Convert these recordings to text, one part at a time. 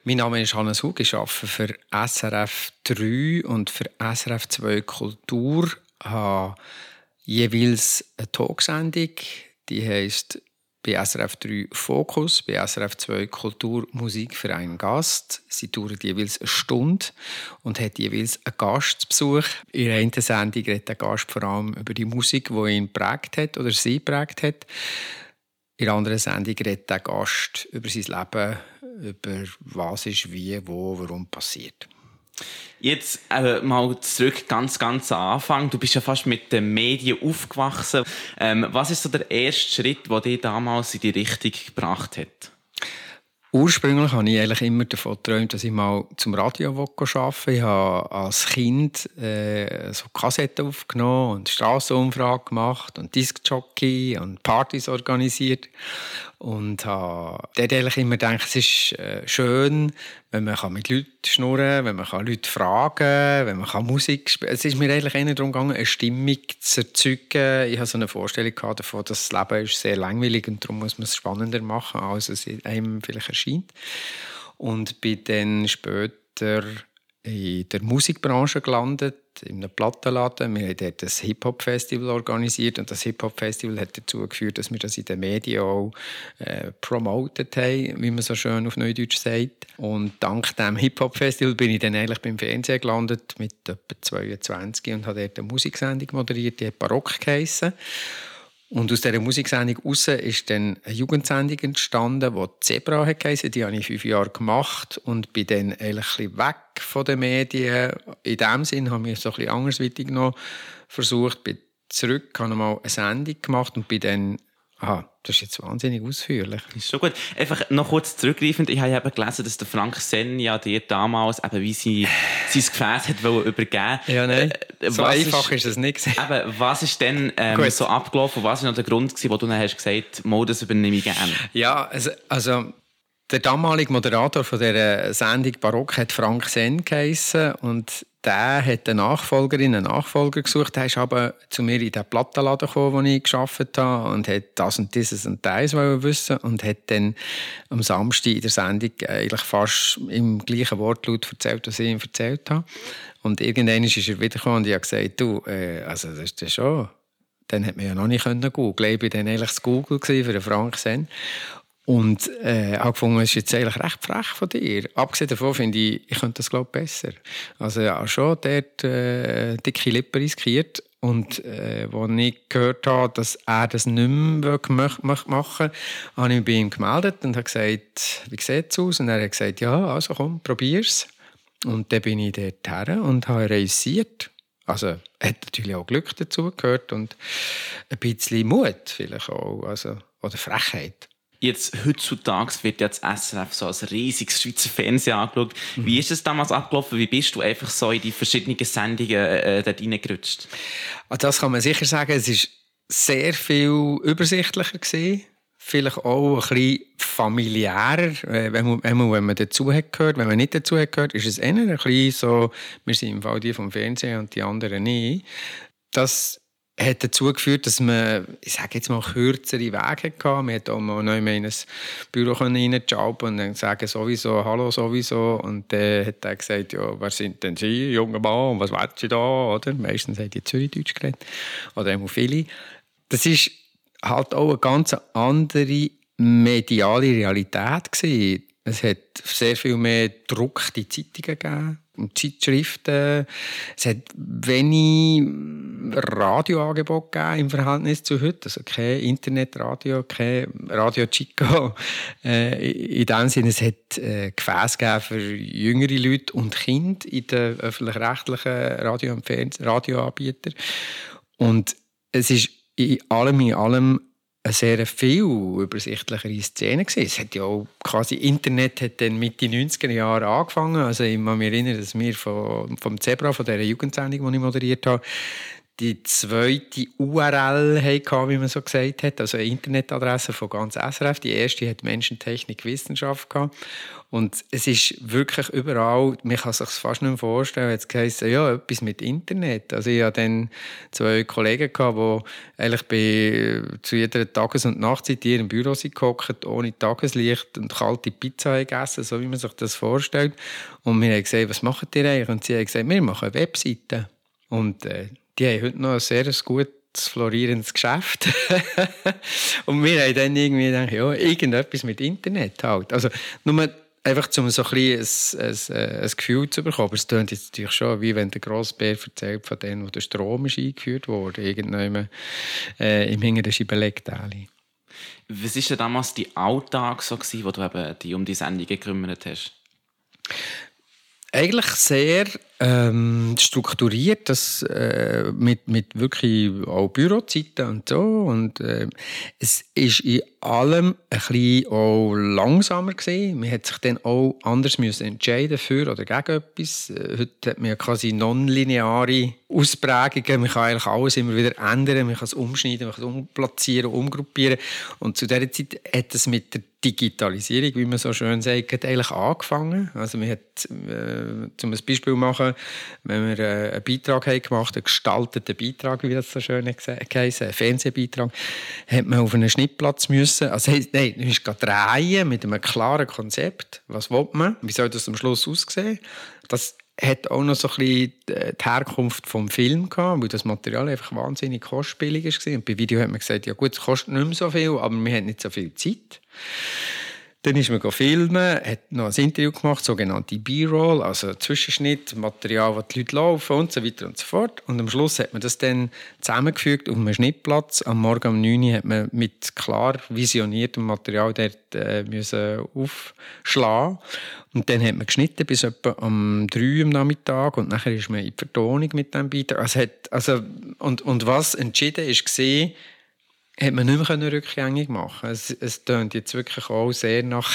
Mein Name ist Hannes Hug, ich arbeite für SRF 3 und für SRF 2 Kultur. Ich habe jeweils eine Talksendung, die heisst bei SRF 3 Fokus, bei SRF 2 Kultur, Musik für einen Gast. Sie dauert jeweils eine Stunde und hat jeweils einen Gast zu Besuch. In der einen Sendung redet der Gast vor allem über die Musik, die ihn geprägt hat oder sie geprägt hat. In der anderen Sendung redet der Gast über sein Leben, über was ist, wie, wo, warum passiert. Jetzt mal zurück ganz am Anfang. Du bist ja fast mit den Medien aufgewachsen. Was ist so der erste Schritt, der dich damals in die Richtung gebracht hat? Ursprünglich habe ich eigentlich immer davon geträumt, dass ich mal zum Radio arbeiten will. Ich habe als Kind so Kassetten aufgenommen und Strassenumfragen gemacht und Diskjockey und Partys organisiert. Und habe dort eigentlich immer gedacht, es ist schön, wenn man mit Leuten schnurren kann, wenn man Leute fragen kann, wenn man Musik spielen kann. Es ist mir eigentlich eher darum gegangen, eine Stimmung zu erzeugen. Ich hatte so eine Vorstellung davon, dass das Leben ist sehr langweilig und darum muss man es spannender machen, als es einem vielleicht erscheint. Und bin dann später in der Musikbranche gelandet, in einem Plattenladen. Wir haben dort ein Hip-Hop-Festival organisiert und das Hip-Hop-Festival hat dazu geführt, dass wir das in den Medien auch promotet haben, wie man so schön auf Neudeutsch sagt. Und dank dem Hip-Hop-Festival bin ich dann eigentlich beim Fernsehen gelandet mit etwa 22 und habe dort eine Musiksendung moderiert, die hat «Barock» geheissen. Und aus dieser Musiksendung heraus ist dann eine Jugendsendung entstanden, die «Zebra» heisst. Die habe ich 5 Jahre gemacht und bin dann eigentlich ein bisschen weg von den Medien. In diesem Sinn habe ich es so ein bisschen andersweitig noch versucht. Bin zurück, habe mal eine Sendung gemacht und bin dann... Aha, das ist jetzt wahnsinnig ausführlich. Das ist schon gut. Einfach noch kurz zurückgreifend. Ich habe eben gelesen, dass der Frank Senn ja dir damals eben wie sein Gefäß hat übergeben. Ja, nein. So einfach ist es nicht. Eben, was ist denn so abgelaufen? Was war noch der Grund, wo du dann hast gesagt, das übernehme ich gerne? Ja, also der damalige Moderator von dieser Sendung «Barock» hat Frank Senn geheissen und der hat eine Nachfolgerin, einen Nachfolger gesucht. Der ist aber zu mir in den Plattenladen gekommen, wo ich gearbeitet habe und hat das und dieses und das wissen und hat dann am Samstag in der Sendung eigentlich fast im gleichen Wortlaut erzählt, was ich ihm erzählt habe. Und irgendwann ist er wiedergekommen und ich habe gesagt, du, also das ist das schon. Dann hat man ja noch nicht googeln. Ich war dann eigentlich das Google für den Frank Senn. Und habe gefunden, es ist jetzt eigentlich recht frech von dir. Abgesehen davon finde ich könnte das, glaube ich, besser. Also ja, schon dort dicke Lippen riskiert. Und als ich gehört habe, dass er das nicht mehr machen möchte, habe ich mich bei ihm gemeldet und habe gesagt, wie sieht es aus? Und er hat gesagt, ja, also komm, probier's. Und dann bin ich dort her und habe reüssiert. Also hat natürlich auch Glück dazu gehört und ein bisschen Mut vielleicht auch, also, oder Frechheit. Jetzt, heutzutage wird ja das SRF so als riesiges Schweizer Fernsehen angeschaut. Wie ist es damals abgelaufen? Wie bist du einfach so in die verschiedenen Sendungen dort reingerutscht? Das kann man sicher sagen. Es war sehr viel übersichtlicher gewesen. Vielleicht auch ein bisschen familiärer, wenn man dazu hat gehört. Wenn man nicht dazu hat gehört, ist es eher ein bisschen so, wir sind im Fall die vom Fernsehen und die anderen nicht. Das hat dazu geführt, dass man, ich sage jetzt mal, kürzere Wege hatte. Man konnte auch mal neu in ein Büro reinjumpen und dann sagen sowieso, hallo sowieso. Und dann hat er gesagt, ja, wer sind denn Sie, junger Mann, was wollen Sie da? Oder? Meistens hat die Zürichdeutsch geredet. Oder auch viele. Das ist halt auch eine ganz andere mediale Realität gewesen. Es hat sehr viel mehr gedruckte Zeitungen gegeben und Zeitschriften. Es hat wenig Radioangebot gegeben im Verhältnis zu heute. Also kein Internetradio, kein Radio Chico. In dem Sinne, es hat Gefäße gegeben für jüngere Leute und Kinder in den öffentlich-rechtlichen Radio- und Radioanbietern. Und es ist in allem eine sehr viel übersichtlichere Szene gewesen. Es hat ja auch quasi Internet hat dann Mitte 90er Jahre angefangen. Also ich kann mich erinnern, dass wir vom Zebra, von dieser Jugendsendung, die ich moderiert habe, die zweite URL hatten, wie man so gesagt hat, also eine Internetadresse von ganz SRF. Die erste hat Menschen, Technik, Wissenschaft gehabt. Und es ist wirklich überall, man kann sich fast nicht mehr vorstellen, jetzt heisst ja, etwas mit Internet. Also ich hatte dann 2 Kollegen gehabt, die eigentlich zu jeder Tages- und Nachtzeit in ihrem Büro gehockt, ohne Tageslicht und kalte Pizza gegessen, so wie man sich das vorstellt. Und wir haben gesagt, was macht ihr eigentlich? Und sie haben gesagt, wir machen eine Webseite. Und die haben heute noch ein sehr gutes, florierendes Geschäft. Und wir haben dann irgendwie gedacht, ja, irgendetwas mit Internet halt. Also nur einfach, um so ein Gefühl zu bekommen. Aber es klingt jetzt natürlich schon, wie wenn der Grossbär erzählt von dem, wo der Strom ist eingeführt wurde, irgendwann im hinteren Scheibenlegteil. Was war denn damals dein Alltag so, wo du eben dich um die Sendung gekümmert hast? Eigentlich sehr strukturiert, das, mit wirklich auch Bürozeiten und so. Und es ist in allem ein bisschen auch langsamer gewesen. Man hat sich dann auch anders müssen entscheiden für oder gegen etwas. Heute hat man ja quasi nonlineare Ausprägungen. Man kann eigentlich alles immer wieder ändern. Man kann es umschneiden, man kann es umplatzieren, umgruppieren. Und zu dieser Zeit hat es mit der Digitalisierung, wie man so schön sagt, eigentlich angefangen. Also man hat, zum ein Beispiel machen, wenn wir einen Beitrag haben gemacht, einen gestalteten Beitrag, wie das so schön heisst, einen Fernsehbeitrag, hat man auf einen Schnittplatz müssen. Also nein, man musste drehen mit einem klaren Konzept. Was will man? Wie soll das am Schluss aussehen? Das hat auch noch so ein bisschen die Herkunft vom Film gehabt, weil das Material einfach wahnsinnig kostspielig war. Und bei Video hat man gesagt, ja gut, es kostet nicht mehr so viel, aber wir haben nicht so viel Zeit. Dann ist man filmen, hat noch ein Interview gemacht, sogenannte B-Roll, also Zwischenschnitt, Material, das die Leute laufen und so weiter und so fort. Und am Schluss hat man das dann zusammengefügt auf einem Schnittplatz. Am Morgen um 9 Uhr hat man mit klar visioniertem Material dort müssen aufschlagen. Und dann hat man geschnitten bis etwa um 3 Uhr am Nachmittag und nachher ist man in die Vertonung mit diesem Beitrag. Und was entschieden ist, war, hat man nicht mehr rückgängig machen. Es tönt jetzt wirklich auch sehr nach...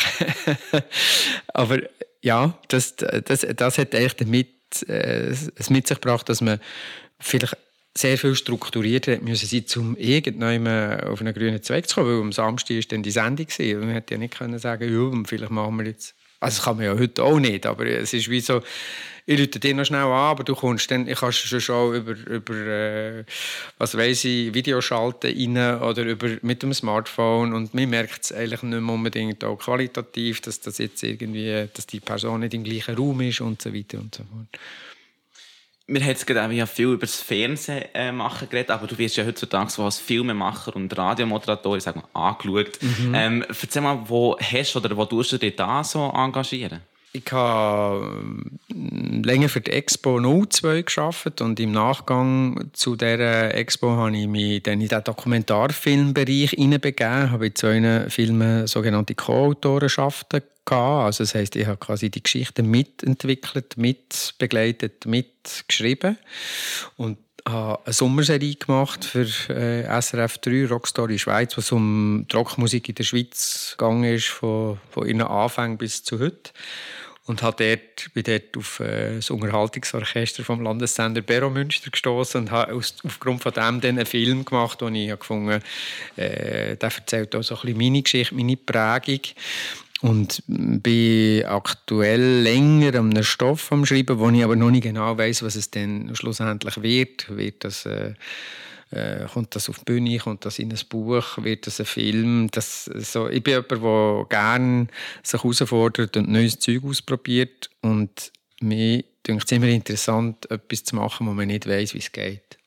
Aber ja, das hat eigentlich damit es mit sich gebracht, dass man vielleicht sehr viel strukturierter hätte müssen sein, um irgendwann auf einen grünen Zweig zu kommen, weil am Samstag war dann die Sendung gewesen. Man hätte ja nicht können sagen, ja, vielleicht machen wir jetzt... Also das kann man ja heute auch nicht, aber es ist wie so, ich rufe dir noch schnell an, aber du kommst dann, ich kannst schon über was weiss ich, Videoschalten rein oder mit dem Smartphone und man merkt es eigentlich nicht mehr unbedingt auch qualitativ, dass das jetzt irgendwie, dass die Person nicht im gleichen Raum ist und so weiter und so fort. Wir haben jetzt gerade ja viel über das Fernsehen machen geredet, aber du wirst ja heutzutage so als Filmemacher und Radiomoderator angeschaut. Erzähl mal, wo hast oder wo tust du dich da so engagieren? Ich habe länger für die Expo 02 gearbeitet und im Nachgang zu dieser Expo habe ich mich dann in den Dokumentarfilmbereich hineinbegeben, habe in 2 Filmen sogenannte Co-Autorenschaften gehabt. Also das heisst, ich habe quasi die Geschichten mitentwickelt, mitbegleitet, mitgeschrieben und habe eine Sommerserie gemacht für SRF 3, Rockstory Schweiz, wo es um die Rockmusik in der Schweiz gegangen ist, von ihren Anfängen bis zu heute. Und bin dort auf das Unterhaltungsorchester vom Landessender Bero Münster gestoßen und habe aufgrund von dem dann einen Film gemacht, den ich gefunden habe, der erzählt auch so ein bisschen meine Geschichte, meine Prägung. Und bin aktuell länger an einem Stoff am Schreiben, wo ich aber noch nicht genau weiss, was es dann schlussendlich wird. Kommt das auf die Bühne, kommt das in ein Buch, wird das ein Film? Ich bin jemand, der gerne sich herausfordert und neues Zeug ausprobiert. Und mir denke es immer interessant, etwas zu machen, wo man nicht weiss, wie es geht.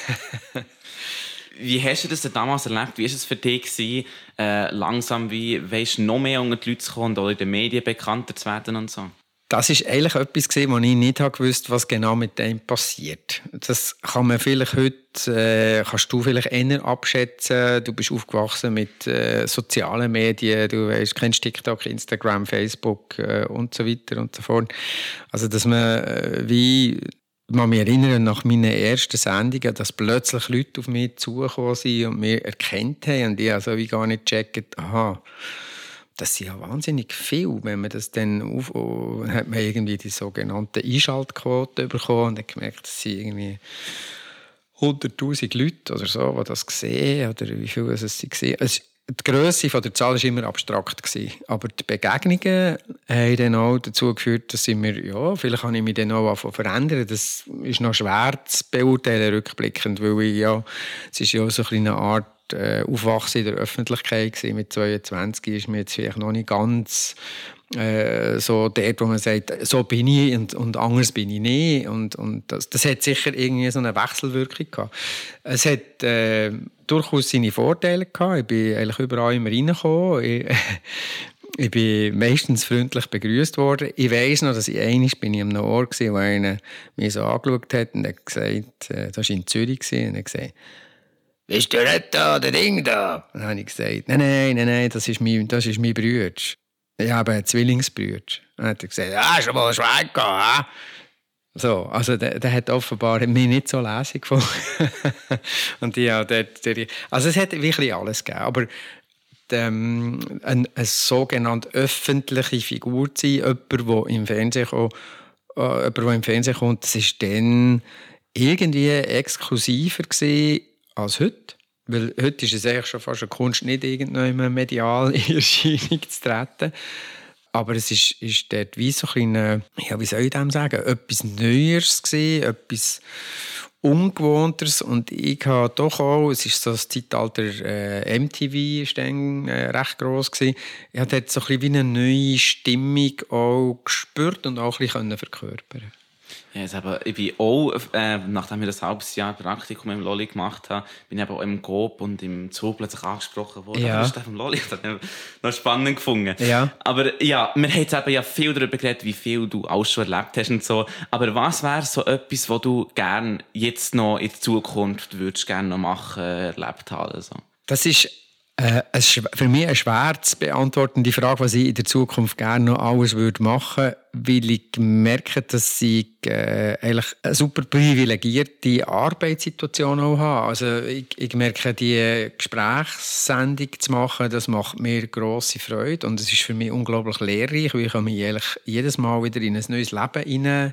Wie hast du das denn damals erlebt? Wie war es für dich, langsam noch mehr unter die Leute zu kommen oder in den Medien bekannter zu werden und so? Das war eigentlich etwas, wo ich nicht gewusst, was genau mit dem passiert. Das kann man vielleicht heute, kannst du vielleicht eher abschätzen. Du bist aufgewachsen mit sozialen Medien, kennst TikTok, Instagram, Facebook und so weiter und so fort. Also, dass man ich kann mich erinnern, nach meinen ersten Sendungen, dass plötzlich Leute auf mich zugekommen sind und mich erkannt haben. Und ich also wie gar nicht gecheckt, aha, das sind ja wahnsinnig viel. Wenn man das dann hat man irgendwie die sogenannte Einschaltquote bekommen und hat gemerkt, das sind irgendwie 100'000 Leute oder so, die das sehen, oder wie viele es gesehen. Die Grösse der Zahl war immer abstrakt gewesen. Aber die Begegnungen haben dann auch dazu geführt, dass vielleicht habe ich mich dann auch verändern. Das ist noch schwer zu beurteilen, rückblickend, weil es ist ja auch so eine Art Aufwachsen in der Öffentlichkeit gewesen. Mit 22 ist mir jetzt vielleicht noch nicht ganz so dort, wo man sagt, so bin ich und anders bin ich nicht. Und das hat sicher irgendwie so eine Wechselwirkung gehabt. Es hat durchaus seine Vorteile gehabt. Ich bin eigentlich überall immer reingekommen. Ich bin meistens freundlich begrüßt worden. Ich weiss noch, dass ich einmal bin ich an einem Ort war, wo einer mich so angeschaut hat und hat gesagt, das war in Zürich, und er hat gesagt, «Bist du nicht da, der Ding da?» Dann habe ich gesagt, nein, das ist mein Bruder. Ich habe einen Zwillingsbruder. Dann hat er gesagt, schon mal Schwein gehabt, so, also der hat offenbar mich nicht so lässig gefunden. Und also es hat wirklich alles gegeben. Aber eine sogenannte öffentliche Figur zu sein, jemand, der im Fernsehen kommt, das war dann irgendwie exklusiver gewesen als heute. Weil heute ist es eigentlich schon fast eine Kunst, nicht irgendwann medial in Erscheinung zu treten. Aber es ist dort wie so ein wie soll ich dem sagen, etwas Neues gewesen, etwas Ungewohnteres. Und ich habe doch auch, es ist so das Zeitalter MTV ist dann recht gross gewesen. Ich habe dort so ein bisschen wie eine neue Stimmung auch gespürt und auch ein bisschen verkörpern. Ja, ich bin auch, nachdem ich das halbes Jahr Praktikum im Lolli gemacht habe, bin ich auch im Coop und im Zoo plötzlich angesprochen worden. Ja. Das ist vom Lolli. Das habe ich noch spannend gefunden. Ja. Aber ja, wir haben jetzt eben viel darüber geredet, wie viel du alles schon erlebt hast und so. Aber was wäre so etwas, was du gerne jetzt noch in Zukunft würdest gerne noch machen, erlebt haben? Also? Das ist für mich eine schwer zu beantwortende Frage, was ich in der Zukunft gerne noch alles machen würde, weil ich merke, dass ich eigentlich eine super privilegierte Arbeitssituation auch habe. Also ich merke, die Gesprächssendung zu machen, das macht mir grosse Freude und es ist für mich unglaublich lehrreich, weil ich mich eigentlich jedes Mal wieder in ein neues Leben hinein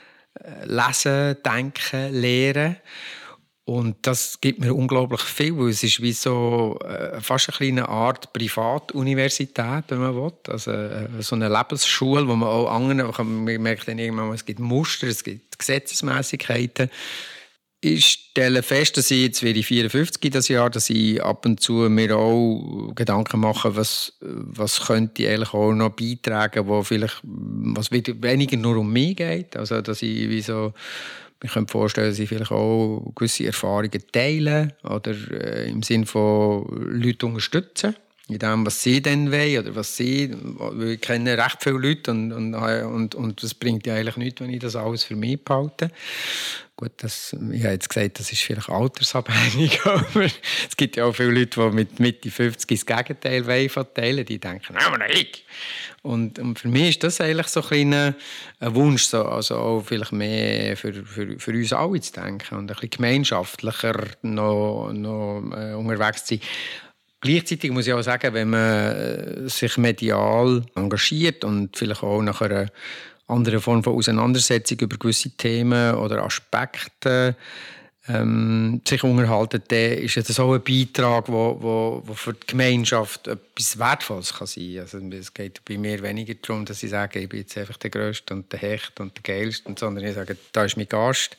lesen, denken, lernen. Und das gibt mir unglaublich viel, weil es ist wie so fast eine kleine Art Privatuniversität, wenn man will. Also so eine Lebensschule, wo man auch anderen, man merkt dann irgendwann, es gibt Muster, es gibt Gesetzesmäßigkeiten. Ich stelle fest, dass ich jetzt werde ich 54 das Jahr, dass ich ab und zu mir auch Gedanken mache, was könnte ich eigentlich auch noch beitragen, was wieder weniger nur um mich geht. Also dass ich wie so ich könnte mir vorstellen, dass ich vielleicht auch gewisse Erfahrungen teile oder im Sinne von Leute unterstützen, in dem, was sie dann wollen oder was sie. Ich kenne recht viele Leute und das bringt ja eigentlich nichts, wenn ich das alles für mich behalte. Gut, ich habe jetzt gesagt, das ist vielleicht altersabhängig, aber es gibt ja auch viele Leute, die mit Mitte 50 das Gegenteil wollen, die denken, ich. Und für mich ist das eigentlich so ein Wunsch, so, also auch vielleicht mehr für uns alle zu denken und ein bisschen gemeinschaftlicher noch unterwegs zu sein. Gleichzeitig muss ich auch sagen, wenn man sich medial engagiert und vielleicht auch nach einer anderen Form von Auseinandersetzung über gewisse Themen oder Aspekte sich unterhalten, dann ist das auch ein Beitrag, der für die Gemeinschaft etwas Wertvolles kann sein kann. Also es geht bei mir weniger darum, dass ich sage, ich bin jetzt einfach der Grösste und der Hecht und der Geilste, sondern ich sage, da ist mein Gast.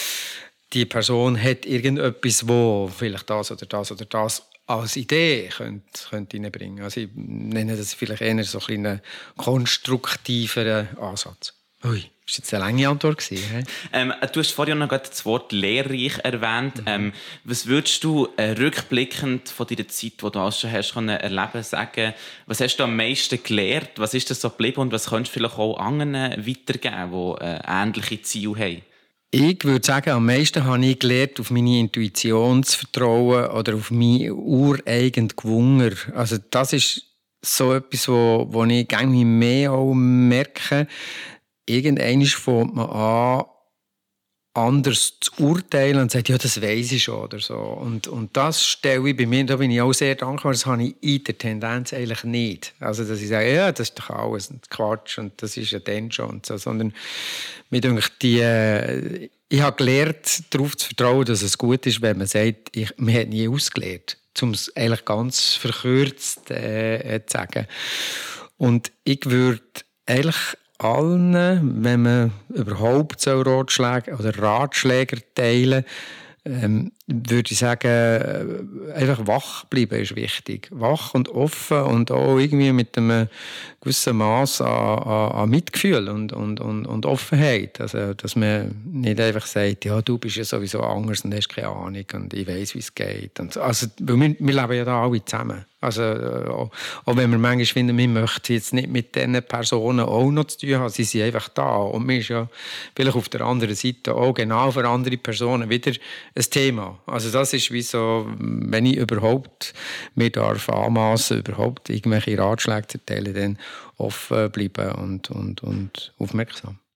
Die Person hat irgendetwas, wo vielleicht das oder das oder das als Idee könnte reinbringen. Also ich nenne das vielleicht eher so einen konstruktiveren Ansatz. Ui, das war jetzt eine lange Antwort gewesen, du hast vorhin noch das Wort lehrreich erwähnt. Was würdest du rückblickend von deiner Zeit, die du auch schon hast erleben, sagen? Was hast du am meisten gelernt? Was ist das so geblieben und was könntest du vielleicht auch anderen weitergeben, die ähnliche Ziele haben? Ich würde sagen, am meisten habe ich gelernt, auf meine Intuition zu vertrauen oder auf meinen ureigenen Gewunger. Also das ist so etwas, wo ich irgendwie mehr auch merke. Irgendwann fängt man an, anders zu urteilen und sagt, ja, das weiss ich schon oder so. Und das stelle ich bei mir, da bin ich auch sehr dankbar, das habe ich in der Tendenz eigentlich nicht. Also, dass ich sage, ja, das ist doch alles Quatsch und das ist ja dann schon und so, sondern mir denkt, ich habe gelernt, darauf zu vertrauen, dass es gut ist, wenn man sagt, man hat nie ausgelernt, um es eigentlich ganz verkürzt zu sagen. Und ich würde eigentlich allen, wenn man überhaupt so Ratschläge oder Ratschläge teilen, würde ich sagen, einfach wach bleiben ist wichtig. Wach und offen und auch irgendwie mit einem gewissen Maß an Mitgefühl und Offenheit. Also, dass man nicht einfach sagt, ja, du bist ja sowieso anders und hast keine Ahnung und ich weiss, wie es geht. Und also, wir leben ja da alle zusammen. Also, auch wenn wir manchmal finden, wir möchten jetzt nicht mit diesen Personen auch noch zu tun haben, sie sind einfach da. Und mir ist ja vielleicht auf der anderen Seite auch genau für andere Personen wieder ein Thema. Also das ist wie so, wenn ich überhaupt mir darf anmassen, überhaupt irgendwelche Ratschläge zu erteilen, dann offen bleiben und aufmerksam.